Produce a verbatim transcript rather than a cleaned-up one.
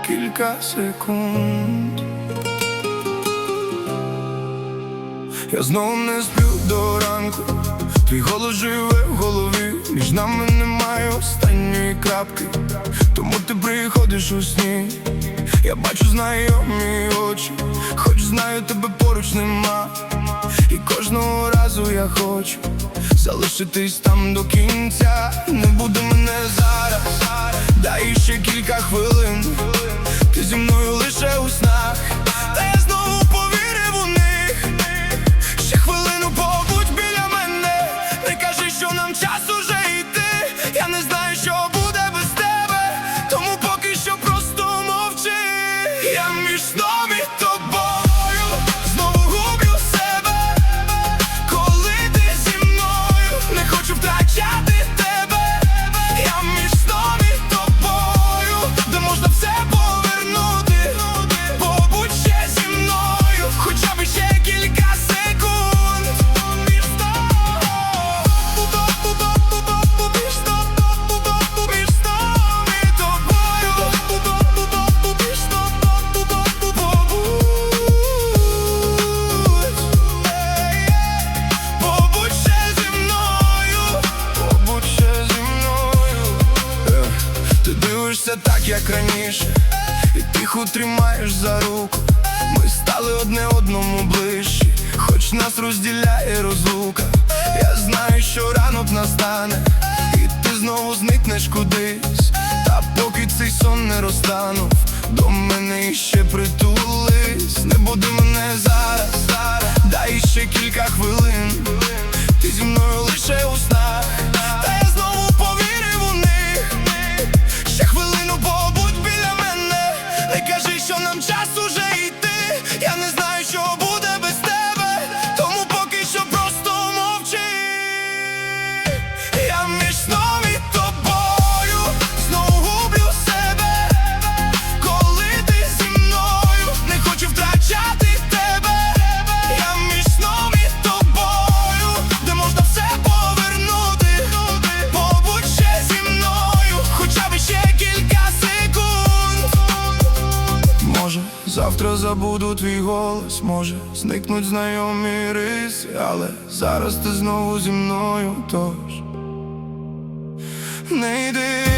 кілька секунд. Я знову не сплю до ранку, твій голос живе в голові. Між нами немає останньої крапки, тому ти приходиш у сні. Я бачу знайомі очі, хоч знаю, тебе поруч нема. І кожного разу я хочу залишитись там до кінця. Не буде мене зараз, дай ще кілька хвилин. Ти зі мною лише у снах, та я знову повірив у них. Ще хвилину побудь біля мене, не кажи, що нам час уже йти. Я не знаю, що буде без тебе, тому поки що просто мовчи. Я між сном і тобою знову гублю себе, коли ти зі мною, не хочу втрачати тебе. Я між сном і тобою, де можна все повернути. Побудь ще зі мною, хоча б ще кілька секунд. Між сном, між сном, між сном і тобою, між сном, побудь ще зі мною, побудь ще зі мною. Е, Ти дивишся так, як раніше, і тихо тримаєш за руку. Ми стали одне одному ближчі, хоч нас розділяє розлука. Я знаю, що ранок настане, і ти знову зникнеш кудись. Та поки цей сон не розтанув, до мене іще притулись. Не буде мене зараз, дай ще кілька хвилин. Ти зі мною лише у снах, та я знову повірив у них. Ще хвилину побудь біля мене, не кажи, що нам час уже йти. Я не знаю, що буде без тебе, тому поки що просто мовчи. Я між сном і тобою знову гублю себе, коли ти зі мною, не хочу втрачати тебе. Я між сном і тобою, де можна все повернути. Побудь ще зі мною, хоча б ще кілька секунд. Може, завтра забуду твій голос, може, зникнуть знайомі риси, але зараз ти знову зі мною, тож не йди.